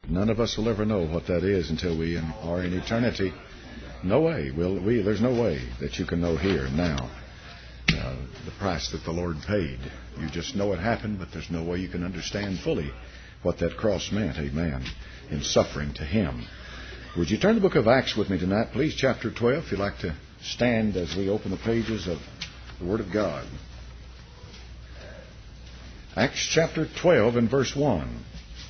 None of us will ever know what that is until we are in eternity. No way. There's no way that you can know here and now the price that the Lord paid. You just know it happened, but there's no way you can understand fully what that cross meant, amen, in suffering to Him. Would you turn the book of Acts with me tonight, please, chapter 12, if you'd like to stand as we open the pages of the Word of God. Acts chapter 12 and verse 1.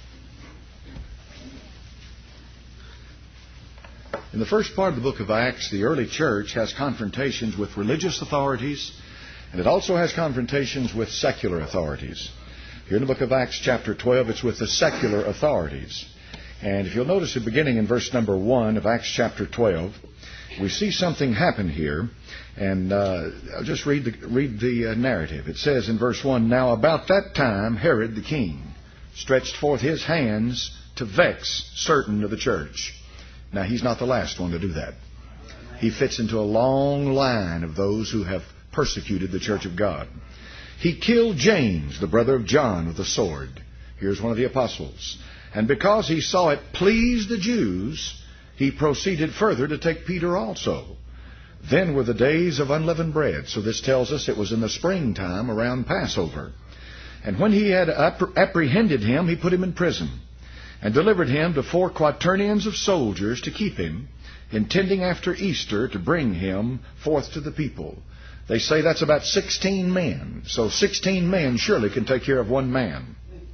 In the first part of the book of Acts, the early church has confrontations with religious authorities, and it also has confrontations with secular authorities. Here in the book of Acts chapter 12, it's with the secular authorities. And if you'll notice it beginning in verse number 1 of Acts chapter 12, we see something happen here. And I'll just read the narrative. It says in verse 1, "Now about that time Herod the king stretched forth his hands to vex certain of the church." Now, he's not the last one to do that. He fits into a long line of those who have persecuted the church of God. He killed James, the brother of John, with a sword. Here's one of the apostles. And because he saw it pleased the Jews, he proceeded further to take Peter also. Then were the days of unleavened bread. So this tells us it was in the springtime around Passover. And when he had apprehended him, he put him in prison, and delivered him to 4 quaternions of soldiers to keep him, intending after Easter to bring him forth to the people. They say that's about 16 men. So 16 men surely can take care of one man.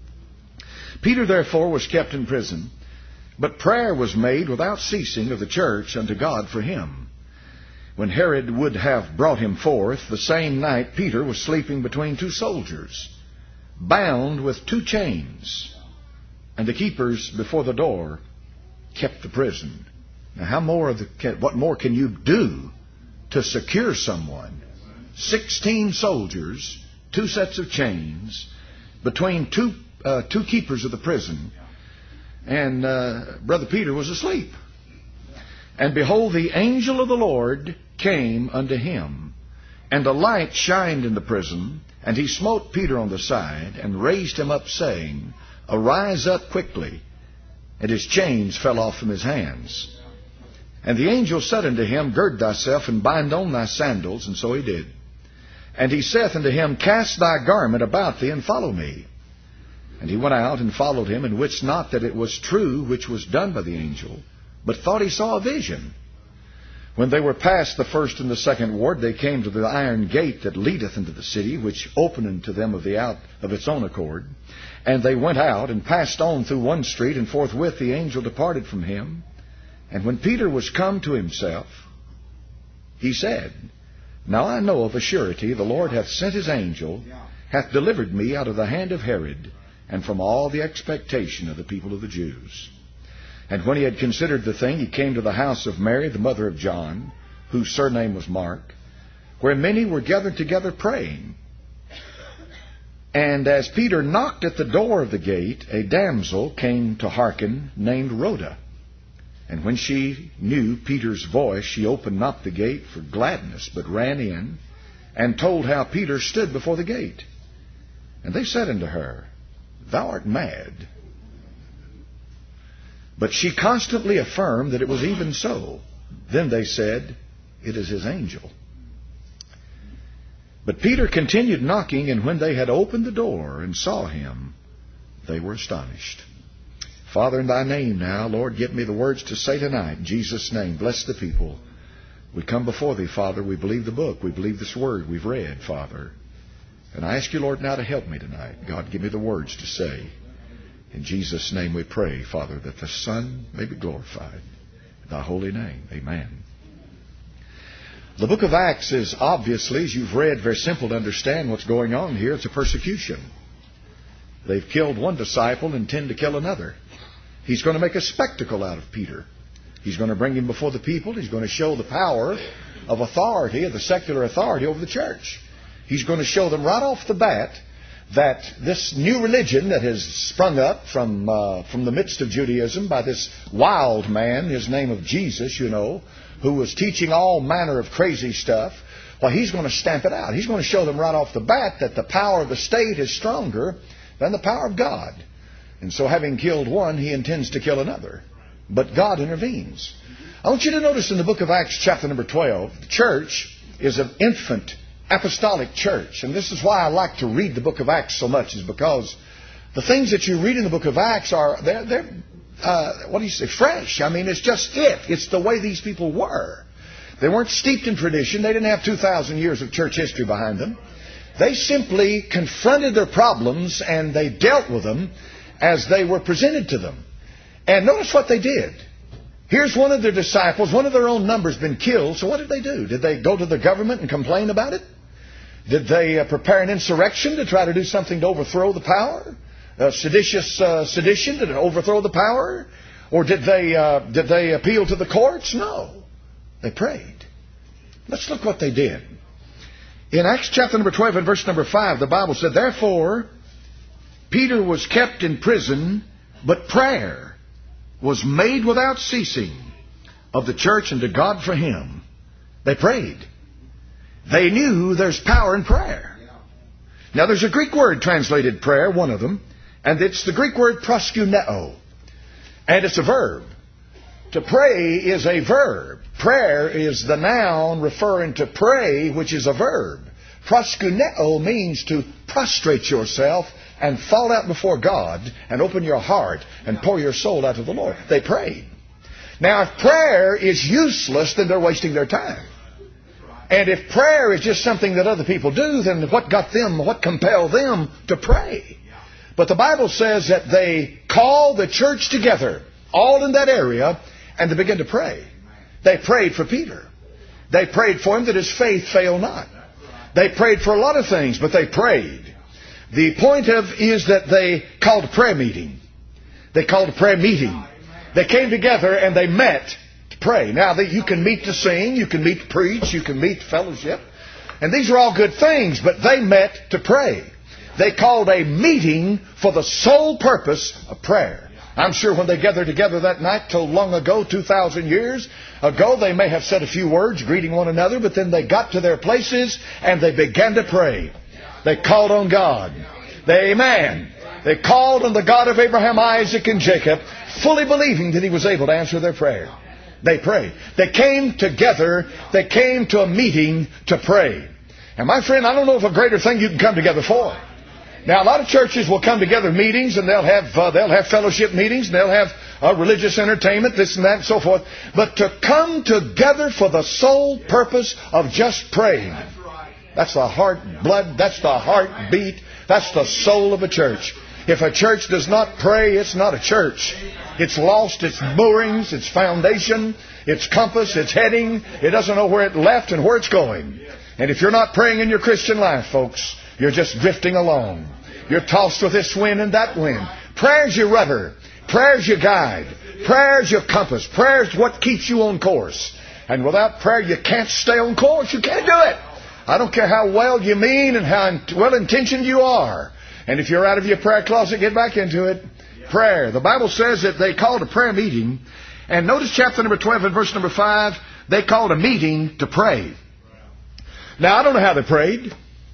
Peter therefore was kept in prison, but prayer was made without ceasing of the church unto God for him. When Herod would have brought him forth, the same night Peter was sleeping between 2 soldiers, bound with 2 chains. And the keepers before the door kept the prison. Now, what more can you do to secure someone? 16 soldiers, 2 sets of chains, between two keepers of the prison. And Brother Peter was asleep. And behold, the angel of the Lord came unto him, and a light shined in the prison, and he smote Peter on the side, and raised him up, saying, Arise up quickly. And his chains fell off from his hands. And the angel said unto him, Gird thyself, and bind on thy sandals. And so he did. And he saith unto him, Cast thy garment about thee, and follow me. And he went out and followed him, and wist not that it was true which was done by the angel, but thought he saw a vision. When they were past the first and the second ward, they came to the iron gate that leadeth into the city, which opened unto them of its own accord. And they went out and passed on through one street, and forthwith the angel departed from him. And when Peter was come to himself, he said, Now I know of a surety the Lord hath sent his angel, hath delivered me out of the hand of Herod, and from all the expectation of the people of the Jews. And when he had considered the thing, he came to the house of Mary, the mother of John, whose surname was Mark, where many were gathered together praying. And as Peter knocked at the door of the gate, a damsel came to hearken, named Rhoda. And when she knew Peter's voice, she opened not the gate for gladness, but ran in, and told how Peter stood before the gate. And they said unto her, Thou art mad. But she constantly affirmed that it was even so. Then they said, It is his angel. But Peter continued knocking, and when they had opened the door and saw him, they were astonished. Father, in thy name now, Lord, give me the words to say tonight. In Jesus' name, bless the people. We come before thee, Father. We believe the book. We believe this word we've read, Father. And I ask you, Lord, now to help me tonight. God, give me the words to say. In Jesus' name we pray, Father, that the Son may be glorified. In thy holy name, amen. The book of Acts is obviously, as you've read, very simple to understand what's going on here. It's a persecution. They've killed one disciple and intend to kill another. He's going to make a spectacle out of Peter. He's going to bring him before the people. He's going to show the power of authority, of the secular authority over the church. He's going to show them right off the bat that this new religion that has sprung up from the midst of Judaism by this wild man, his name of Jesus, you know, who was teaching all manner of crazy stuff, well, he's going to stamp it out. He's going to show them right off the bat that the power of the state is stronger than the power of God. And so having killed one, he intends to kill another. But God intervenes. I want you to notice in the book of Acts chapter number 12, the church is an infant apostolic church. And this is why I like to read the book of Acts so much, is because the things that you read in the book of Acts are, they're fresh. I mean, it's just it. It's the way these people were. They weren't steeped in tradition. They didn't have 2,000 years of church history behind them. They simply confronted their problems and they dealt with them as they were presented to them. And notice what they did. Here's one of their disciples, one of their own numbers, been killed. So what did they do? Did they go to the government and complain about it? Did they prepare an insurrection to try to do something to overthrow the power? Sedition to overthrow the power? Or did they appeal to the courts? No. They prayed. Let's look what they did. In Acts chapter number 12 and verse number 5, the Bible said, "Therefore Peter was kept in prison, but prayer was made without ceasing of the church unto God for him." They prayed. They knew there's power in prayer. Now there's a Greek word translated prayer, one of them, and it's the Greek word proskuneo. And it's a verb. To pray is a verb. Prayer is the noun referring to pray, which is a verb. Proskuneo means to prostrate yourself and fall out before God and open your heart and pour your soul out to the Lord. They prayed. Now, if prayer is useless, then they're wasting their time. And if prayer is just something that other people do, then what compelled them to pray? But the Bible says that they called the church together, all in that area, and they began to pray. They prayed for Peter. They prayed for him that his faith fail not. They prayed for a lot of things, but they prayed. The point is that they called a prayer meeting. They called a prayer meeting. They came together and they met to pray. Now, you can meet to sing, you can meet to preach, you can meet to fellowship. And these are all good things, but they met to pray. They called a meeting for the sole purpose of prayer. I'm sure when they gathered together that night, till long ago, 2,000 years ago, they may have said a few words greeting one another, but then they got to their places and they began to pray. They called on God. Amen. They called on the God of Abraham, Isaac, and Jacob, fully believing that He was able to answer their prayer. They prayed. They came together. They came to a meeting to pray. And my friend, I don't know of a greater thing you can come together for. Now, a lot of churches will come together meetings, and they'll have fellowship meetings, and they'll have religious entertainment, this and that, and so forth. But to come together for the sole purpose of just praying, that's the heart blood, that's the heartbeat, that's the soul of a church. If a church does not pray, it's not a church. It's lost its moorings, its foundation, its compass, its heading. It doesn't know where it left and where it's going. And if you're not praying in your Christian life, folks, you're just drifting along. You're tossed with this wind and that wind. Prayer's your rudder. Prayer's your guide. Prayer's your compass. Prayer's what keeps you on course. And without prayer, you can't stay on course. You can't do it. I don't care how well you mean and how well-intentioned you are. And if you're out of your prayer closet, get back into it. Prayer. The Bible says that they called a prayer meeting. And notice chapter number 12 and verse number 5. They called a meeting to pray. Now, I don't know how they prayed.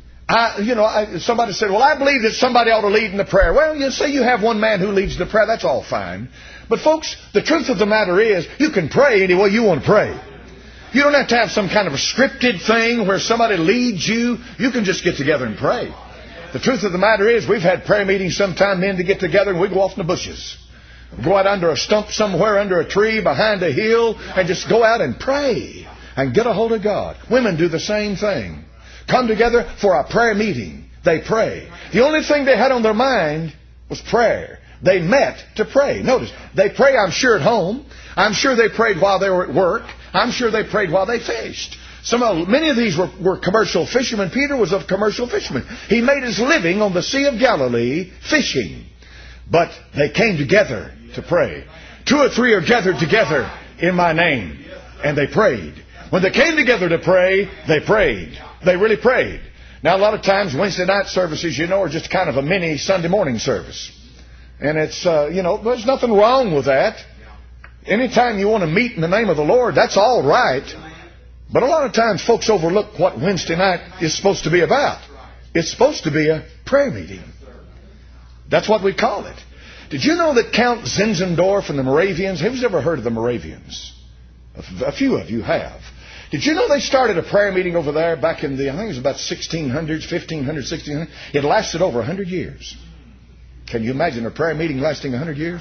Somebody said, well, I believe that somebody ought to lead in the prayer. Well, you say you have one man who leads the prayer. That's all fine. But folks, the truth of the matter is, you can pray any way you want to pray. You don't have to have some kind of a scripted thing where somebody leads you. You can just get together and pray. The truth of the matter is, we've had prayer meetings sometime, men to get together, and we go off in the bushes. Go out under a stump somewhere, under a tree, behind a hill, and just go out and pray and get a hold of God. Women do the same thing. Come together for a prayer meeting. They pray. The only thing they had on their mind was prayer. They met to pray. Notice, they pray, I'm sure, at home. I'm sure they prayed while they were at work. I'm sure they prayed while they fished. Many of these were commercial fishermen. Peter was a commercial fisherman. He made his living on the Sea of Galilee fishing. But they came together to pray. 2 or 3 are gathered together in my name. And they prayed. When they came together to pray, they prayed. They really prayed. Now, a lot of times, Wednesday night services, are just kind of a mini Sunday morning service. And it's, there's nothing wrong with that. Anytime you want to meet in the name of the Lord, that's all right. But a lot of times, folks overlook what Wednesday night is supposed to be about. It's supposed to be a prayer meeting. That's what we call it. Did you know that Count Zinzendorf and the Moravians, who's ever heard of the Moravians? A few of you have. Did you know they started a prayer meeting over there back in I think it was about 1600s, 1500, 1600? It lasted over 100 years. Can you imagine a prayer meeting lasting 100 years?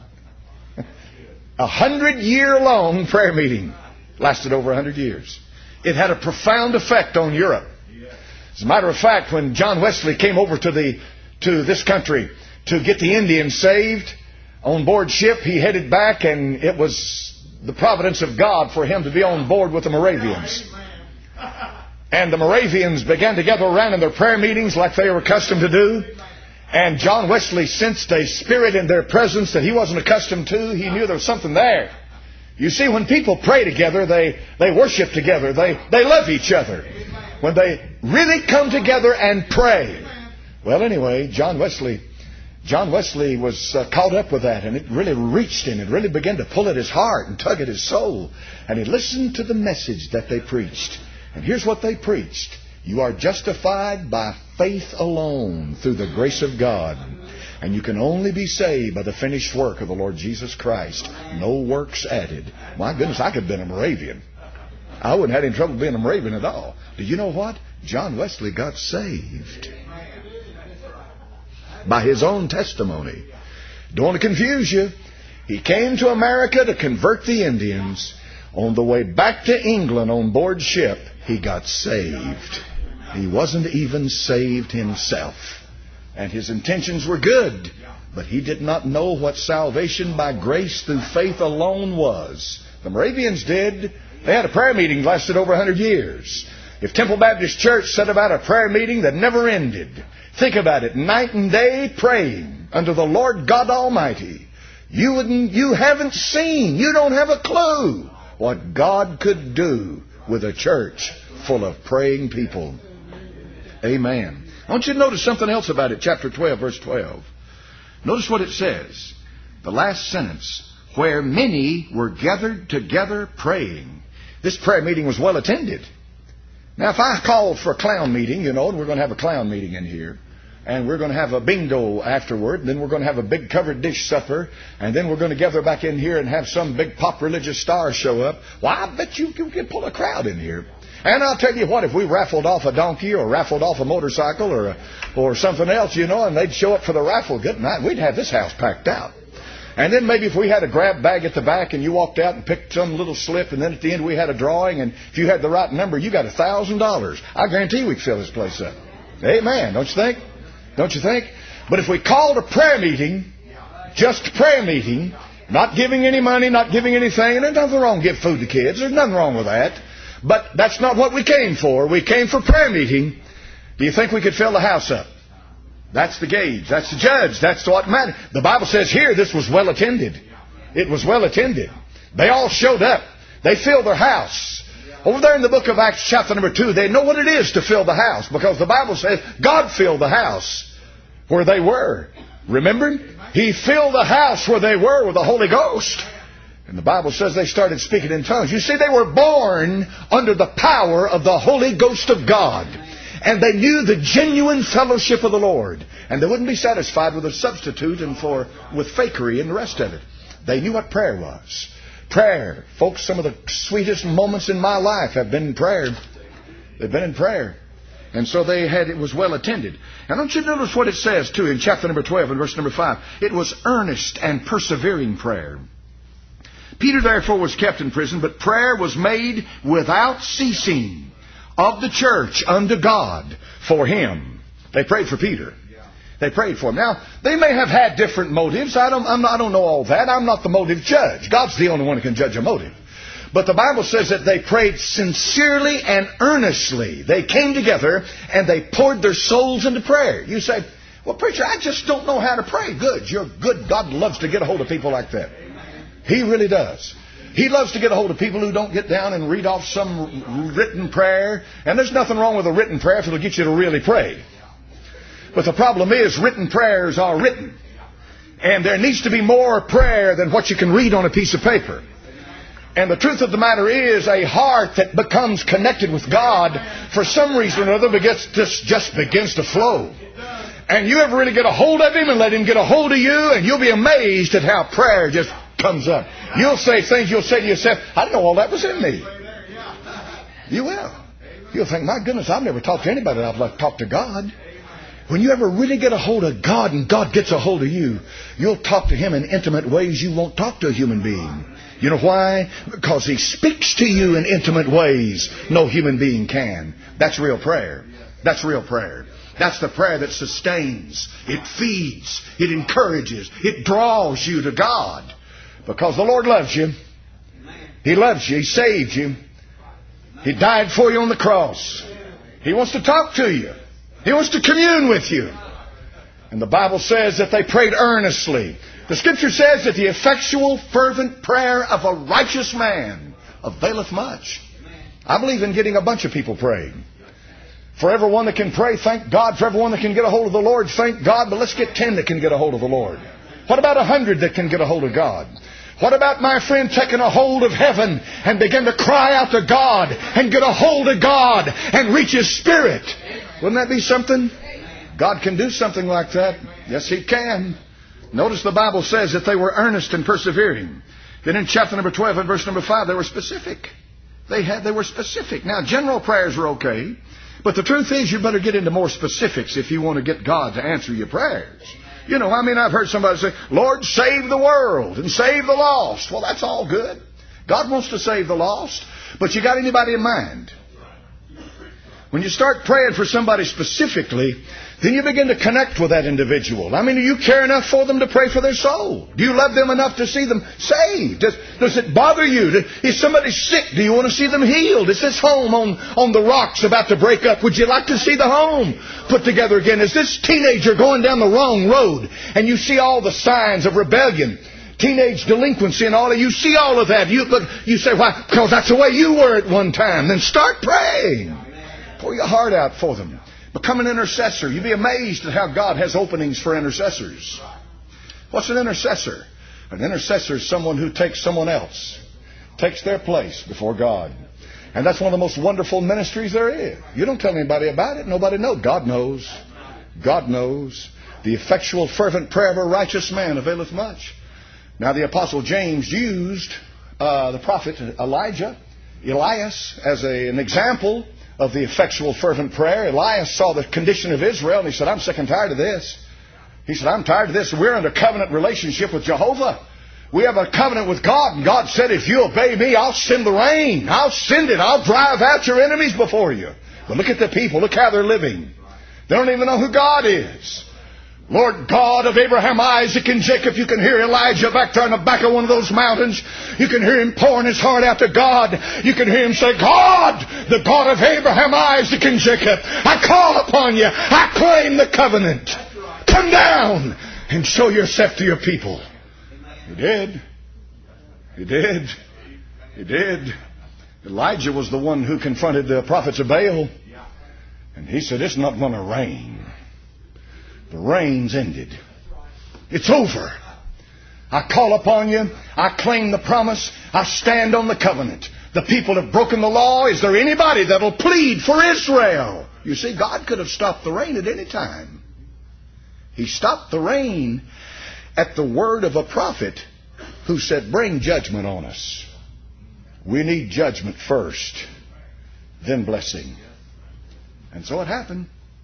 100-year-long prayer meeting lasted over 100 years. It had a profound effect on Europe. As a matter of fact, when John Wesley came over to this country to get the Indians saved on board ship, he headed back, and it was the providence of God for him to be on board with the Moravians. And the Moravians began to gather around in their prayer meetings like they were accustomed to do. And John Wesley sensed a spirit in their presence that he wasn't accustomed to. He knew there was something there. You see, when people pray together, they worship together. They love each other. When they really come together and pray. Well, anyway, John Wesley was caught up with that, and it really reached him. It really began to pull at his heart and tug at his soul. And he listened to the message that they preached. And here's what they preached. You are justified by faith alone through the grace of God. And you can only be saved by the finished work of the Lord Jesus Christ. No works added. My goodness, I could have been a Moravian. I wouldn't have had any trouble being a Moravian at all. Did you know what? John Wesley got saved by his own testimony. Don't want to confuse you. He came to America to convert the Indians. On the way back to England on board ship, he got saved. He wasn't even saved himself. And his intentions were good. But he did not know what salvation by grace through faith alone was. The Moravians did. They had a prayer meeting that lasted over 100 years. If Temple Baptist Church set about a prayer meeting that never ended, think about it, night and day praying unto the Lord God Almighty. You haven't seen, you don't have a clue what God could do with a church full of praying people. Amen. I want you to notice something else about it, chapter 12, verse 12. Notice what it says. The last sentence, where many were gathered together praying. This prayer meeting was well attended. Now, if I called for a clown meeting, and we're going to have a clown meeting in here, and we're going to have a bingo afterward, and then we're going to have a big covered dish supper, and then we're going to gather back in here and have some big pop religious star show up, well, I bet you can pull a crowd in here. And I'll tell you what, if we raffled off a donkey or raffled off a motorcycle or something else, and they'd show up for the raffle, good night, we'd have this house packed out. And then maybe if we had a grab bag at the back and you walked out and picked some little slip, and then at the end we had a drawing, and if you had the right number, you got $1,000. I guarantee we'd fill this place up. Amen, don't you think? Don't you think? But if we called a prayer meeting, just a prayer meeting, not giving any money, not giving anything, and there's nothing wrong to give food to kids. There's nothing wrong with that. But that's not what we came for. We came for prayer meeting. Do you think we could fill the house up? That's the gauge. That's the judge. That's what matters. The Bible says here this was well attended. It was well attended. They all showed up. They filled their house. Over there in the book of Acts chapter number 2, they know what it is to fill the house, because the Bible says God filled the house where they were. Remember? He filled the house where they were with the Holy Ghost. And the Bible says they started speaking in tongues. You see, they were born under the power of the Holy Ghost of God. And they knew the genuine fellowship of the Lord. And they wouldn't be satisfied with a substitute and with fakery and the rest of it. They knew what prayer was. Prayer. Folks, some of the sweetest moments in my life have been in prayer. They've been in prayer. And so it was well attended. Now don't you notice what it says too in chapter number 12 and verse number 5. It was earnest and persevering prayer. Peter therefore was kept in prison, but prayer was made without ceasing of the church unto God for him. They prayed for Peter. They prayed for him. Now, they may have had different motives. I don't know all that. I'm not the motive judge. God's the only one who can judge a motive. But the Bible says that they prayed sincerely and earnestly. They came together and they poured their souls into prayer. You say, well, preacher, I just don't know how to pray. Good. You're good. God loves to get a hold of people like that. He really does. He loves to get a hold of people who don't get down and read off some written prayer. And there's nothing wrong with a written prayer if it'll get you to really pray. But the problem is written prayers are written. And there needs to be more prayer than what you can read on a piece of paper. And the truth of the matter is, a heart that becomes connected with God for some reason or other just begins to flow. And you ever really get a hold of Him and let Him get a hold of you, and you'll be amazed at how prayer just comes up. You'll say things, you'll say to yourself, I didn't know all that was in me. You will. You'll think, my goodness, I've never talked to anybody that I'd like to talk to God. When you ever really get a hold of God and God gets a hold of you, you'll talk to Him in intimate ways you won't talk to a human being. You know why? Because He speaks to you in intimate ways no human being can. That's real prayer. That's real prayer. That's the prayer that sustains. It feeds. It encourages. It draws you to God. Because the Lord loves you. He loves you. He saved you. He died for you on the cross. He wants to talk to you. He wants to commune with you. And the Bible says that they prayed earnestly. The Scripture says that the effectual, fervent prayer of a righteous man availeth much. I believe in getting a bunch of people praying. For everyone that can pray, thank God. For everyone that can get a hold of the Lord, thank God. But let's get 10 that can get a hold of the Lord. What about 100 that can get a hold of God? What about, my friend, taking a hold of heaven and begin to cry out to God and get a hold of God and reach His Spirit? Wouldn't that be something? God can do something like that. Yes, He can. Notice the Bible says that they were earnest and persevering. Then in chapter number 12 and verse number 5, they were specific. They were specific. Now, general prayers are okay. But the truth is, you better get into more specifics if you want to get God to answer your prayers. You know, I've heard somebody say, Lord, save the world and save the lost. Well, that's all good. God wants to save the lost. But you got anybody in mind? When you start praying for somebody specifically, then you begin to connect with that individual. Do you care enough for them to pray for their soul? Do you love them enough to see them saved? Does it bother you? Is somebody sick? Do you want to see them healed? Is this home on the rocks about to break up? Would you like to see the home put together again? Is this teenager going down the wrong road? And you see all the signs of rebellion, teenage delinquency and all that. You see all of that. You say, why? Because that's the way you were at one time. Then start praying. Pour your heart out for them. Become an intercessor. You'd be amazed at how God has openings for intercessors. What's an intercessor? An intercessor is someone who takes someone else, takes their place before God. And that's one of the most wonderful ministries there is. You don't tell anybody about it. Nobody knows. God knows. God knows. The effectual, fervent prayer of a righteous man availeth much. Now, the Apostle James used the prophet Elias as an example of the effectual, fervent prayer. Elias saw the condition of Israel, and he said, I'm sick and tired of this. He said, I'm tired of this. We're in a covenant relationship with Jehovah. We have a covenant with God, and God said, if you obey me, I'll send the rain. I'll send it. I'll drive out your enemies before you. But look at the people. Look how they're living. They don't even know who God is. Lord God of Abraham, Isaac, and Jacob. You can hear Elijah back there on the back of one of those mountains. You can hear him pouring his heart out to God. You can hear him say, God, the God of Abraham, Isaac, and Jacob, I call upon you. I claim the covenant. Come down and show yourself to your people. He did. He did. He did. Elijah was the one who confronted the prophets of Baal. And he said, it's not going to rain. The rain's ended. It's over. I call upon you. I claim the promise. I stand on the covenant. The people have broken the law. Is there anybody that'll plead for Israel? You see, God could have stopped the rain at any time. He stopped the rain at the word of a prophet who said, bring judgment on us. We need judgment first, then blessing. And so it happened.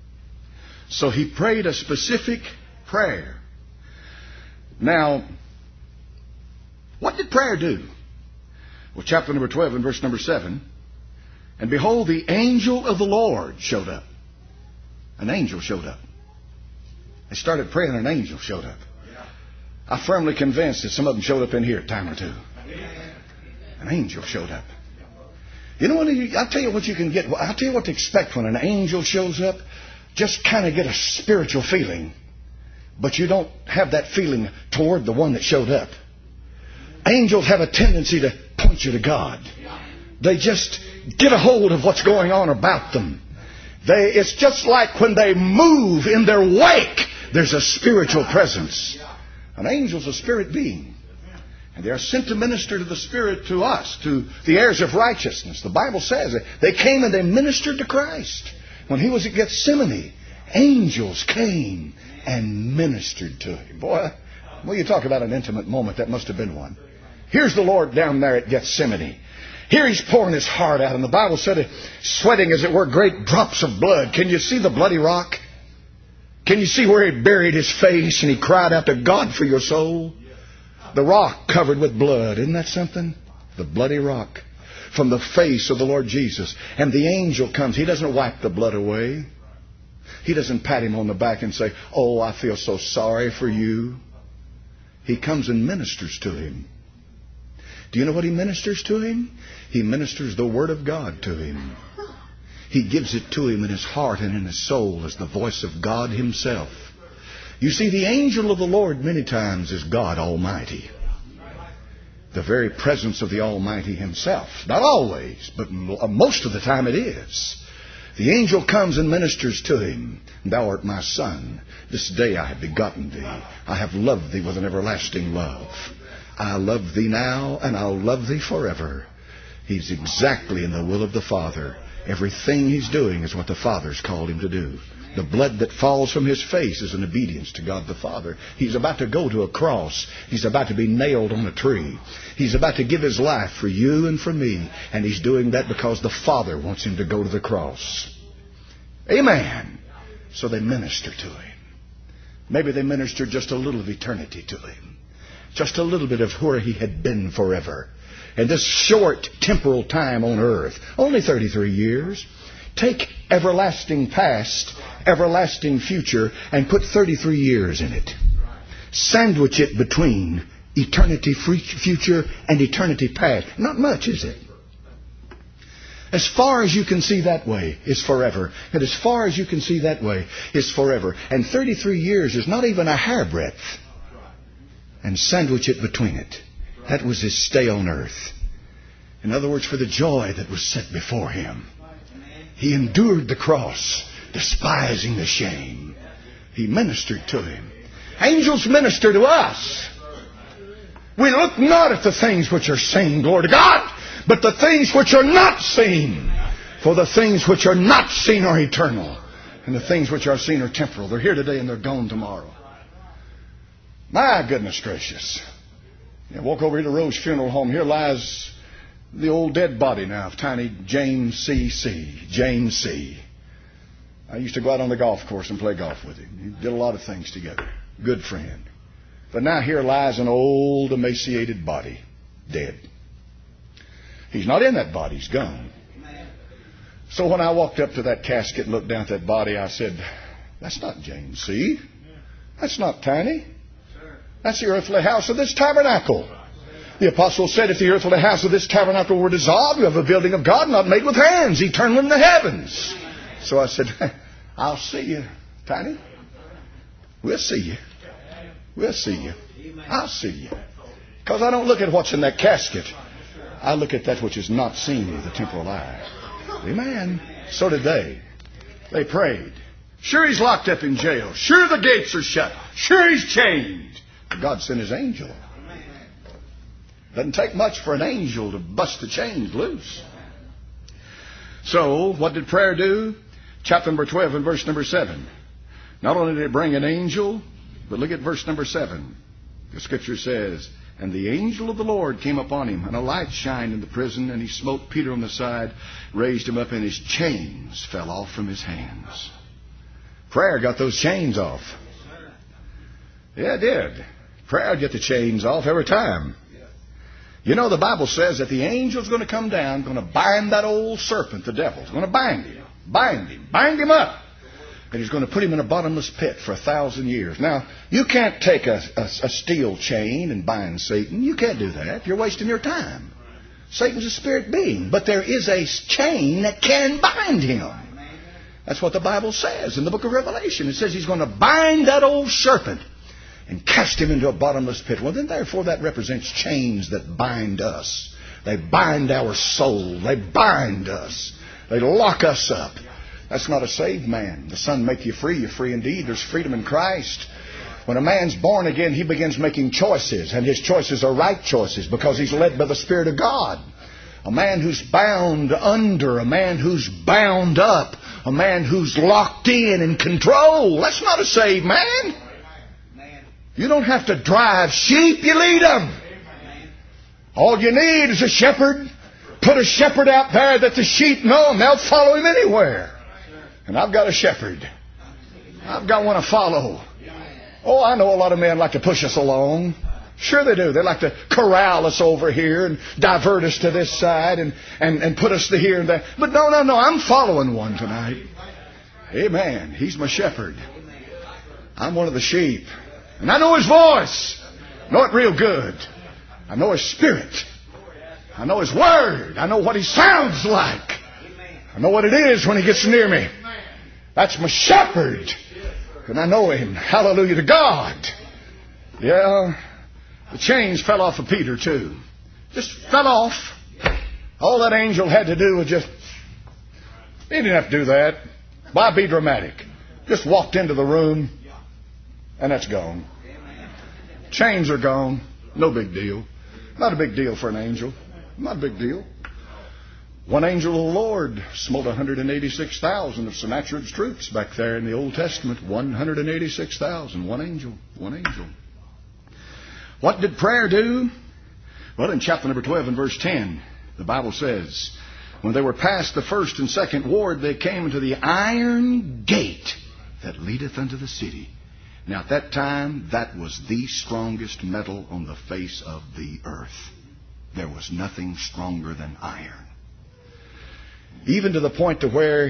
So he prayed a specific prayer. Now, what did prayer do? Well, chapter number 12 and verse number 7. And behold, the angel of the Lord showed up. An angel showed up. They started praying and an angel showed up. I'm firmly convinced that some of them showed up in here a time or two. An angel showed up. You know what? I'll tell you what you can get. I'll tell you what to expect when an angel shows up. Just kind of get a spiritual feeling. But you don't have that feeling toward the one that showed up. Angels have a tendency to point you to God. They just get a hold of what's going on about them. It's just like when they move in their wake, there's a spiritual presence. An angel's a spirit being. And they are sent to minister to the Spirit to us, to the heirs of righteousness. The Bible says that they came and they ministered to Christ. When he was at Gethsemane, Angels came and ministered to him. Boy, well, you talk about an intimate moment. That must have been one. Here's the Lord down there at Gethsemane. Here he's pouring his heart out. And the Bible said, sweating, as it were, great drops of blood. Can you see the bloody rock? Can you see where he buried his face and he cried out to God for your soul? The rock covered with blood. Isn't that something? The bloody rock from the face of the Lord Jesus. And the angel comes. He doesn't wipe the blood away. He doesn't pat him on the back and say, oh, I feel so sorry for you. He comes and ministers to him. Do you know what he ministers to him? He ministers the Word of God to him. He gives it to him in his heart and in his soul as the voice of God himself. You see, the angel of the Lord many times is God Almighty. The very presence of the Almighty himself. Not always, but most of the time it is. The angel comes and ministers to him. Thou art my son. This day I have begotten thee. I have loved thee with an everlasting love. I love thee now, and I'll love thee forever. He's exactly in the will of the Father. Everything he's doing is what the Father's called him to do. The blood that falls from his face is in obedience to God the Father. He's about to go to a cross. He's about to be nailed on a tree. He's about to give his life for you and for me. And he's doing that because the Father wants him to go to the cross. Amen. So they minister to him. Maybe they ministered just a little of eternity to him. Just a little bit of where he had been forever. And this short temporal time on earth, only 33 years, take everlasting past, everlasting future, and put 33 years in it. Sandwich it between eternity future and eternity past. Not much, is it? As far as you can see that way is forever. And as far as you can see that way is forever. And 33 years is not even a hairbreadth. And sandwich it between it. That was his stay on earth. In other words, for the joy that was set before him. He endured the cross, despising the shame. He ministered to him. Angels minister to us. We look not at the things which are seen, glory to God, but the things which are not seen. For the things which are not seen are eternal, and the things which are seen are temporal. They're here today and they're gone tomorrow. My goodness gracious. Walk over here to Rose Funeral Home. Here lies the old dead body now of tiny James C. James C. I used to go out on the golf course and play golf with him. We did a lot of things together. Good friend. But now here lies an old emaciated body, dead. He's not in that body. He's gone. So when I walked up to that casket and looked down at that body, I said, that's not James C. That's not Tiny. That's the earthly house of this tabernacle. The apostle said, if the earthly house of this tabernacle were dissolved, we have a building of God not made with hands, eternal in the heavens. So I said, I'll see you, Tiny. We'll see you. We'll see you. I'll see you. Because I don't look at what's in that casket. I look at that which is not seen with the temporal eye. Amen. So did they. They prayed. Sure, he's locked up in jail. Sure, the gates are shut. Sure, he's chained. God sent his angel. Doesn't take much for an angel to bust the chains loose. So, what did prayer do? Chapter number 12 and verse number 7. Not only did it bring an angel, but look at verse number 7. The scripture says, and the angel of the Lord came upon him, and a light shined in the prison, and he smote Peter on the side, raised him up, and his chains fell off from his hands. Prayer got those chains off. Yeah, it did. Prayer would get the chains off every time. You know, the Bible says that the angel's going to come down, going to bind that old serpent, the devil's going to bind him up. And he's going to put him in a bottomless pit for 1,000 years. Now, you can't take a steel chain and bind Satan. You can't do that. You're wasting your time. Satan's a spirit being. But there is a chain that can bind him. That's what the Bible says in the book of Revelation. It says he's going to bind that old serpent and cast him into a bottomless pit. Well, then therefore that represents chains that bind us. They bind our soul. They bind us. They lock us up. That's not a saved man. The Son make you free. You're free indeed. There's freedom in Christ. When a man's born again, he begins making choices. And his choices are right choices because he's led by the Spirit of God. a man who's bound under, a man who's bound up, a man who's locked in control. That's not a saved man. You don't have to drive sheep, you lead them. All you need is a shepherd. Put a shepherd out there that the sheep know, and they'll follow him anywhere. And I've got a shepherd. I've got one to follow. Oh, I know a lot of men like to push us along. Sure they do. They like to corral us over here and divert us to this side and put us to here and there. But no, I'm following one tonight. Amen. He's my shepherd. I'm one of the sheep. And I know his voice. I know it real good. I know his spirit. I know his word. I know what he sounds like. I know what it is when he gets near me. That's my shepherd. And I know him. Hallelujah to God. Yeah. The chains fell off of Peter too. Just fell off. All that angel had to do was just... He didn't have to do that. Why be dramatic? Just walked into the room and that's gone. Chains are gone. No big deal. Not a big deal for an angel. Not a big deal. One angel of the Lord smote 186,000 of Sennacherib's troops back there in the Old Testament. 186,000. One angel. One angel. What did prayer do? Well, in chapter number 12 and verse 10, the Bible says, when they were past the first and second ward, they came into the iron gate that leadeth unto the city. Now at that time, that was the strongest metal on the face of the earth. There was nothing stronger than iron. Even to the point to where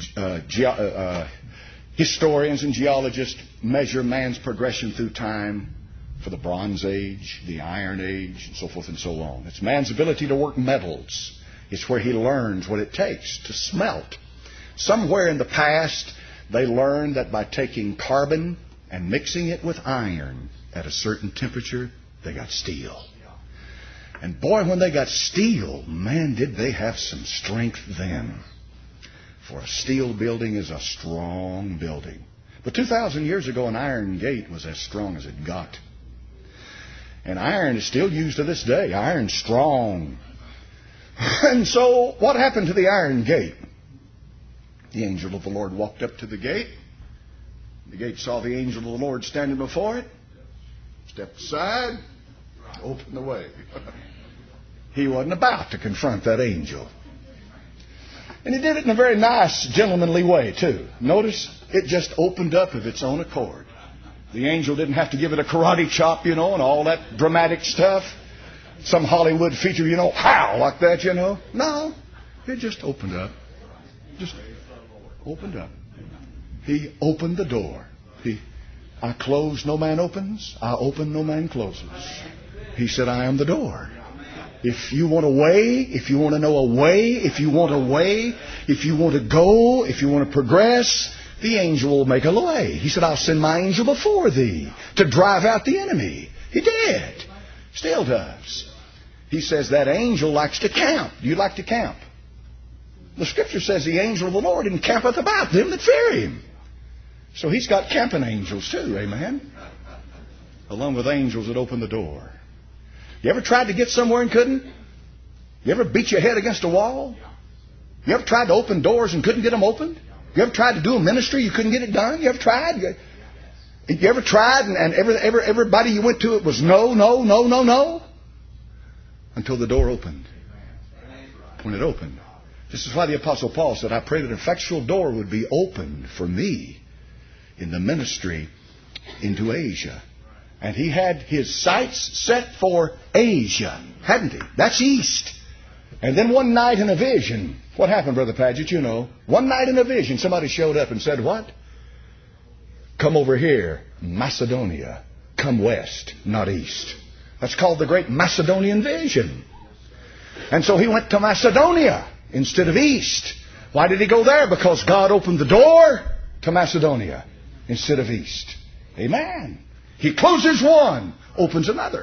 historians and geologists measure man's progression through time for the Bronze Age, the Iron Age, and so forth and so on. It's man's ability to work metals. It's where he learns what it takes to smelt. Somewhere in the past, they learned that by taking carbon and mixing it with iron at a certain temperature, they got steel. And boy, when they got steel, man, did they have some strength then. For a steel building is a strong building. But 2,000 years ago, an iron gate was as strong as it got. And iron is still used to this day. Iron's strong. And so, what happened to the iron gate? The angel of the Lord walked up to the gate. The gate saw the angel of the Lord standing before it. Stepped aside. Opened the way. He wasn't about to confront that angel. And he did it in a very nice, gentlemanly way, too. Notice, it just opened up of its own accord. The angel didn't have to give it a karate chop, and all that dramatic stuff. Some Hollywood feature, how, like that, No, it just opened up. Just opened up. He opened the door. I close, no man opens. I open, no man closes. He said, I am the door. If you want a way, if you want to know a way, if you want a way, if you want to go, if you want to progress, the angel will make a way. He said, I'll send my angel before thee to drive out the enemy. He did. Still does. He says that angel likes to camp. Do you like to camp? The Scripture says the angel of the Lord encampeth about them that fear him. So he's got camping angels too, amen? Along with angels that open the door. You ever tried to get somewhere and couldn't? You ever beat your head against a wall? You ever tried to open doors and couldn't get them opened? You ever tried to do a ministry, you couldn't get it done? You ever tried? You ever tried and everybody you went to, it was no, no, no, no, no? Until the door opened. When it opened. This is why the Apostle Paul said, I pray that an effectual door would be opened for me in the ministry into Asia. And he had his sights set for Asia, hadn't he? That's east. And then one night in a vision, what happened, Brother Paget? One night in a vision, somebody showed up and said, what? Come over here, Macedonia. Come west, not east. That's called the Great Macedonian Vision. And so he went to Macedonia instead of east. Why did he go there? Because God opened the door to Macedonia instead of east. Amen. He closes one, opens another.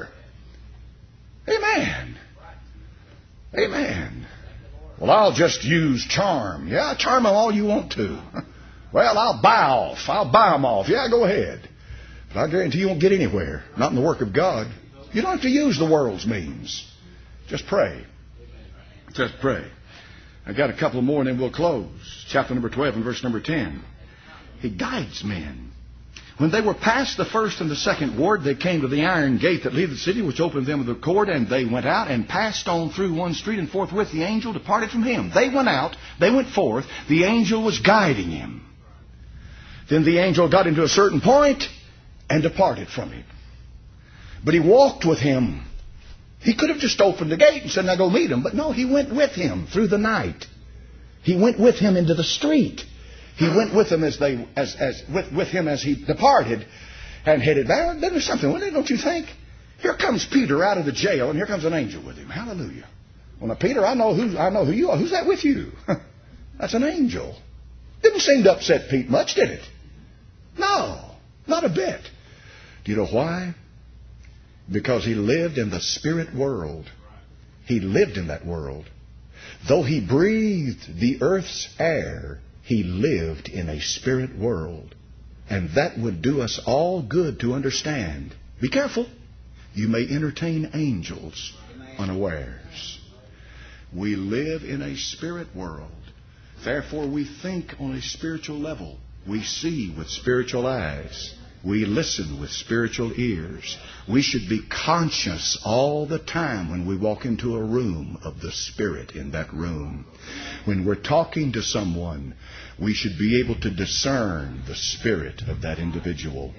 Amen. Amen. Well, I'll just use charm. Yeah, charm them all you want to. Well, I'll buy them off. Yeah, go ahead. But I guarantee you won't get anywhere. Not in the work of God. You don't have to use the world's means. Just pray. Let's pray. I got a couple more and then we'll close. Chapter number 12 and verse number 10. He guides men. When they were past the first and the second ward, they came to the iron gate that leaveth the city, which opened them with a cord, and they went out and passed on through one street, and forthwith the angel departed from him. They went out, they went forth, the angel was guiding him. Then the angel got him to a certain point and departed from him. But he walked with him. He could have just opened the gate and said, now go meet him. But no, he went with him through the night. He went with him into the street. He went with him with him as he departed and headed back. There's something with it, don't you think? Here comes Peter out of the jail, and here comes an angel with him. Hallelujah. Well, now, Peter, I know who you are. Who's that with you? That's an angel. Didn't seem to upset Pete much, did it? No, not a bit. Do you know why? Because he lived in the spirit world. He lived in that world. Though he breathed the earth's air, he lived in a spirit world. And that would do us all good to understand. Be careful. You may entertain angels unawares. We live in a spirit world. Therefore, we think on a spiritual level. We see with spiritual eyes. We listen with spiritual ears. We should be conscious all the time when we walk into a room of the Spirit in that room. When we're talking to someone, we should be able to discern the spirit of that individual.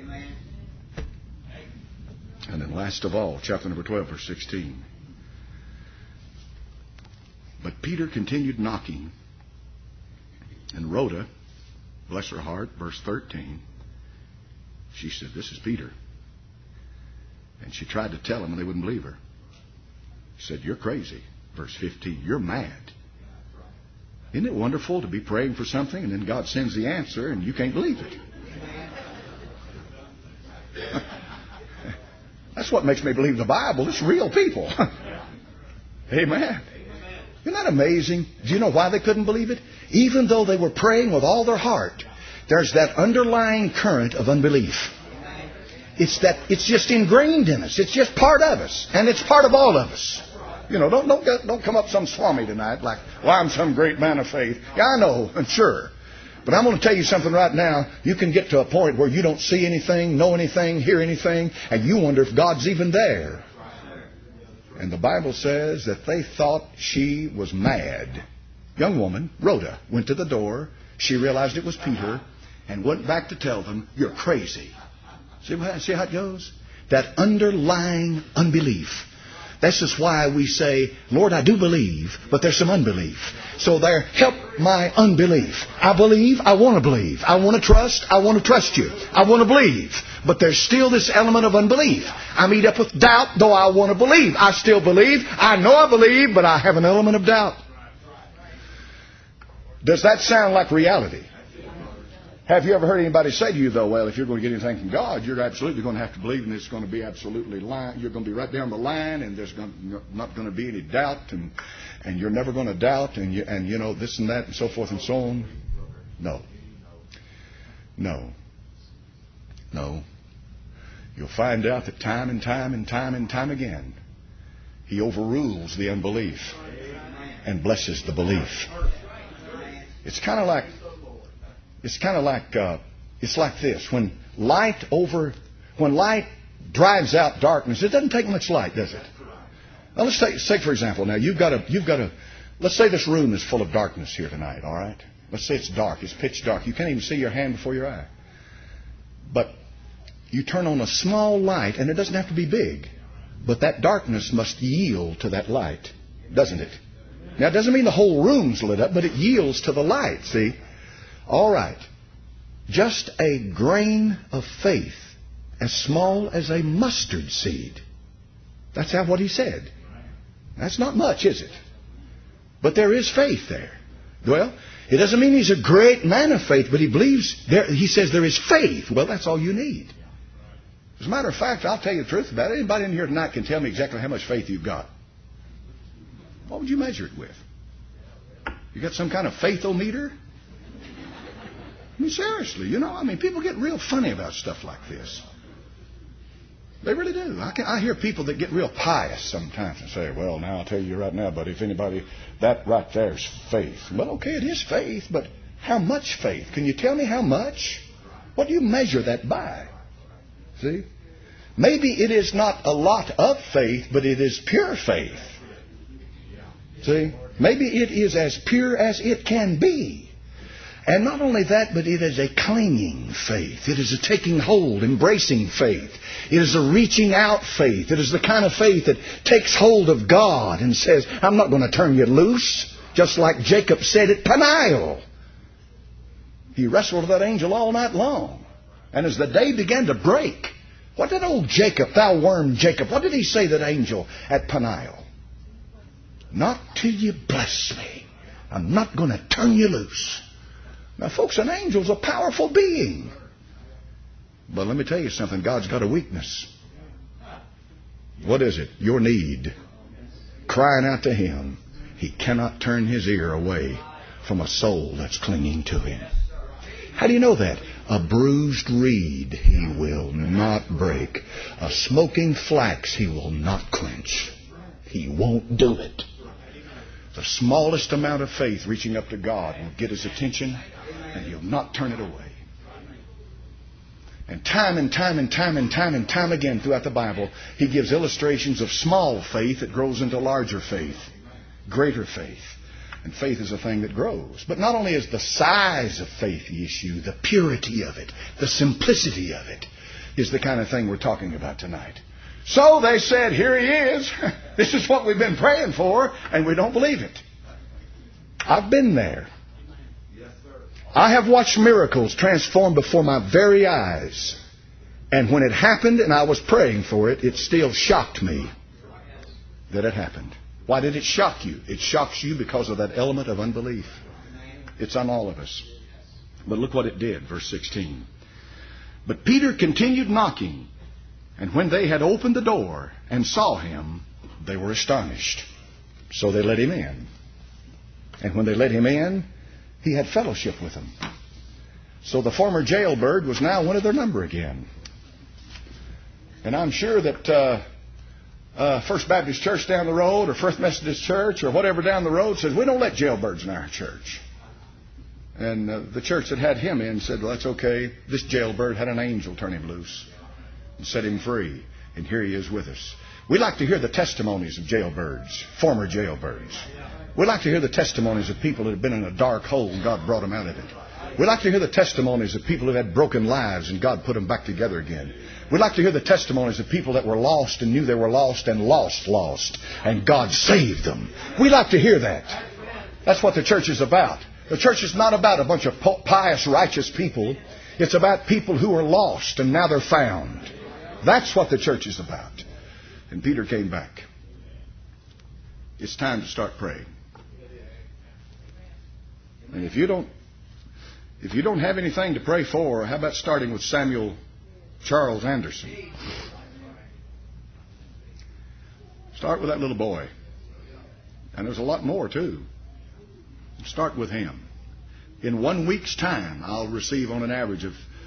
And then last of all, chapter number 12, verse 16. But Peter continued knocking. And Rhoda, bless her heart, verse 13, she said, this is Peter. And she tried to tell him and they wouldn't believe her. He said, you're crazy. Verse 15, you're mad. Isn't it wonderful to be praying for something and then God sends the answer and you can't believe it? That's what makes me believe the Bible. It's real people. Amen. Isn't that amazing? Do you know why they couldn't believe it? Even though they were praying with all their heart, there's that underlying current of unbelief. It's just ingrained in us. It's just part of us. And it's part of all of us. You know, don't come up some swami tonight like, well, I'm some great man of faith. Yeah, I know, and sure. But I'm going to tell you something right now. You can get to a point where you don't see anything, know anything, hear anything, and you wonder if God's even there. And the Bible says that they thought she was mad. Young woman, Rhoda, went to the door. She realized it was Peter and went back to tell them, you're crazy. See how it goes? That underlying unbelief. This is why we say, Lord, I do believe, but there's some unbelief. So there, help my unbelief. I believe, I want to believe. I want to trust, I want to trust you. I want to believe. But there's still this element of unbelief. I meet up with doubt, though I want to believe. I still believe. I know I believe, but I have an element of doubt. Does that sound like reality? Have you ever heard anybody say to you, though, well, if you're going to get anything from God, you're absolutely going to have to believe, and it's going to be absolutely you're going to be right down the line, and there's not going to be any doubt, and you're never going to doubt, and you know this and that, and so forth and so on? No. You'll find out that time and time again, He overrules the unbelief and blesses the belief. It's like this. When light drives out darkness, it doesn't take much light, does it? Now let's say for example, now you've got a let's say this room is full of darkness here tonight, all right? Let's say it's dark, it's pitch dark. You can't even see your hand before your eye. But you turn on a small light, and it doesn't have to be big, but that darkness must yield to that light, doesn't it? Now it doesn't mean the whole room's lit up, but it yields to the light, see? All right. Just a grain of faith, as small as a mustard seed. That's what he said. That's not much, is it? But there is faith there. Well, it doesn't mean he's a great man of faith, but he believes he says there is faith. Well, that's all you need. As a matter of fact, I'll tell you the truth about it. Anybody in here tonight can tell me exactly how much faith you've got. What would you measure it with? You got some kind of faith-o-meter? I mean, seriously, people get real funny about stuff like this. They really do. I hear people that get real pious sometimes and say, well, now I'll tell you right now, buddy, if anybody, that right there is faith. Well, okay, it is faith, but how much faith? Can you tell me how much? What do you measure that by? See? Maybe it is not a lot of faith, but it is pure faith. See? Maybe it is as pure as it can be. And not only that, but it is a clinging faith. It is a taking hold, embracing faith. It is a reaching out faith. It is the kind of faith that takes hold of God and says, I'm not going to turn you loose. Just like Jacob said at Peniel. He wrestled with that angel all night long. And as the day began to break, what did old Jacob, thou worm Jacob, what did he say to that angel at Peniel? Not till you bless me. I'm not going to turn you loose. Now, folks, an angel's a powerful being. But let me tell you something. God's got a weakness. What is it? Your need. Crying out to Him. He cannot turn His ear away from a soul that's clinging to Him. How do you know that? A bruised reed He will not break. A smoking flax He will not quench. He won't do it. The smallest amount of faith reaching up to God will get His attention, and He'll not turn it away. And time again throughout the Bible, He gives illustrations of small faith that grows into larger faith, greater faith. And faith is a thing that grows. But not only is the size of faith the issue, the purity of it, the simplicity of it, is the kind of thing we're talking about tonight. So they said, here He is. This is what we've been praying for, and we don't believe it. I've been there. I have watched miracles transform before my very eyes. And when it happened and I was praying for it, it still shocked me that it happened. Why did it shock you? It shocks you because of that element of unbelief. It's on all of us. But look what it did, verse 16. But Peter continued knocking, and when they had opened the door and saw Him, they were astonished. So they let Him in. And when they let Him in, He had fellowship with them. So the former jailbird was now one of their number again. And I'm sure that First Baptist Church down the road, or First Methodist Church, or whatever down the road, says, we don't let jailbirds in our church. And the church that had him in said, well, that's okay. This jailbird had an angel turn him loose and set him free. And here he is with us. We like to hear the testimonies of jailbirds, former jailbirds. We like to hear the testimonies of people that have been in a dark hole and God brought them out of it. We like to hear the testimonies of people who had broken lives and God put them back together again. We like to hear the testimonies of people that were lost and knew they were lost and lost, and God saved them. We like to hear that. That's what the church is about. The church is not about a bunch of pious, righteous people. It's about people who are lost and now they're found. That's what the church is about. And Peter came back. It's time to start praying. And if you don't have anything to pray for, how about starting with Samuel Charles Anderson? Start with that little boy. And there's a lot more too. Start with him. In 1 week's time, I'll receive on an average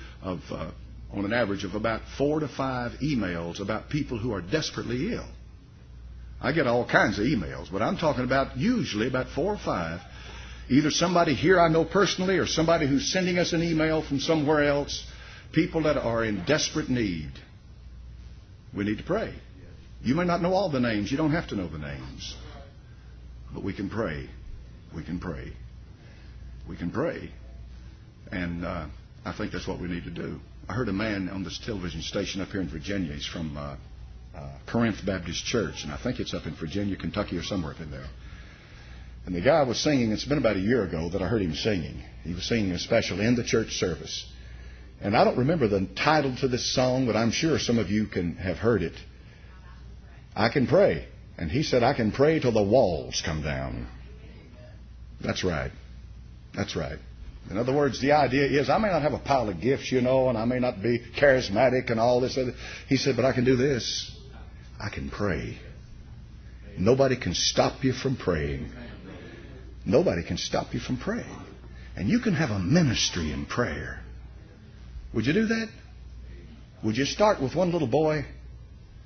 of about 4 to 5 emails about people who are desperately ill. I get all kinds of emails, but I'm talking about usually about 4 or 5. Either somebody here I know personally or somebody who's sending us an email from somewhere else. People that are in desperate need. We need to pray. You may not know all the names. You don't have to know the names. But we can pray. We can pray. We can pray. And I think that's what we need to do. I heard a man on this television station up here in Virginia. He's from Corinth Baptist Church. And I think it's up in Virginia, Kentucky, or somewhere up in there. And the guy was singing. It's been about a year ago that I heard him singing. He was singing especially in the church service. And I don't remember the title to this song, but I'm sure some of you can have heard it. I can pray. And he said, I can pray till the walls come down. That's right. That's right. In other words, the idea is I may not have a pile of gifts, and I may not be charismatic and all this other. He said, but I can do this. I can pray. Nobody can stop you from praying. Nobody can stop you from praying. And you can have a ministry in prayer. Would you do that? Would you start with one little boy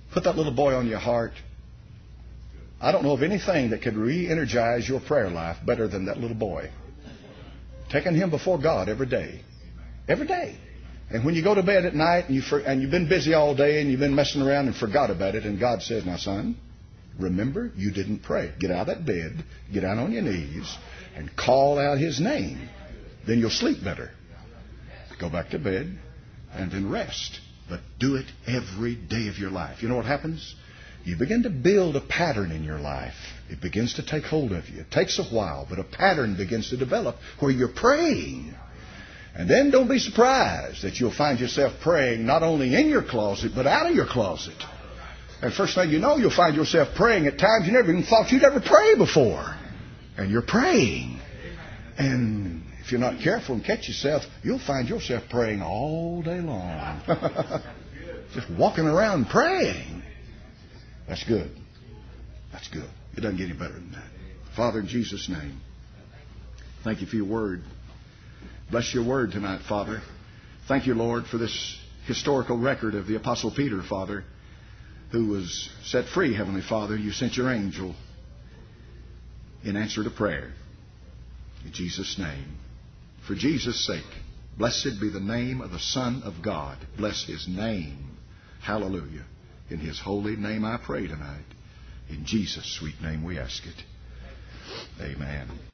Put that little boy on your heart. I don't know of anything that could re-energize your prayer life better than that little boy. Taking him before God every day. Every day. And when you go to bed at night and you've been busy all day and you've been messing around and forgot about it, and God says, now son, remember you didn't pray. Get out of that bed, get down on your knees, and call out His name. Then you'll sleep better. Go back to bed and then rest. But do it every day of your life. You know what happens? You begin to build a pattern in your life. It begins to take hold of you. It takes a while, but a pattern begins to develop where you're praying. And then don't be surprised that you'll find yourself praying not only in your closet, but out of your closet. And first thing you know, you'll find yourself praying at times you never even thought you'd ever pray before. And you're praying. And if you're not careful and catch yourself, you'll find yourself praying all day long. Just walking around praying. That's good. That's good. It doesn't get any better than that. Father, in Jesus' name, thank you for your word. Bless your word tonight, Father. Thank you, Lord, for this historical record of the Apostle Peter, Father, who was set free, Heavenly Father. You sent your angel in answer to prayer. In Jesus' name. For Jesus' sake, blessed be the name of the Son of God. Bless His name. Hallelujah. In His holy name I pray tonight. In Jesus' sweet name we ask it. Amen.